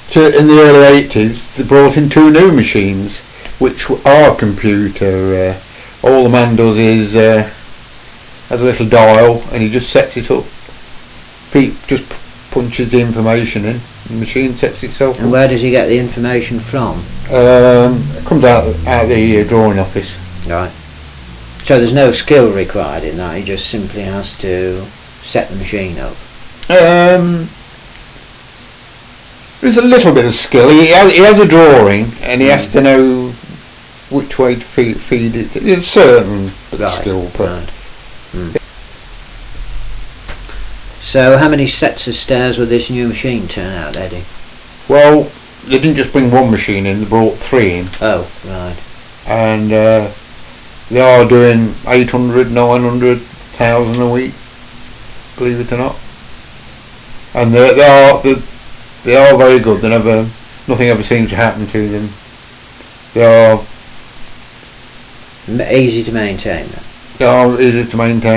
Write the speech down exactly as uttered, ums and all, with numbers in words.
to, in the early eighties, they brought in two new machines, which are computer. Uh, all the man does is uh, has a little dial, and he just sets it up. Pete just punches the information in, and the machine sets itself And up. where does he get the information from? Um, it comes out out the uh, drawing office. Right. So there's no skill required in that. He just simply has to set the machine up. Um, there's a little bit of skill. He has, he has a drawing, and he has to know which way to feed, feed it. It's certain Right. skill, but Right. Mm. So how many sets of stairs would this new machine turn out, Eddie? well, they didn't just bring one machine in; they brought three in, Oh, right. and uh, they are doing eight hundred, nine hundred thousand a week. Believe it or not, and they, they are they, they are very good. They never, nothing ever seems to happen to them. They are M- easy to maintain then. they are easy to maintain.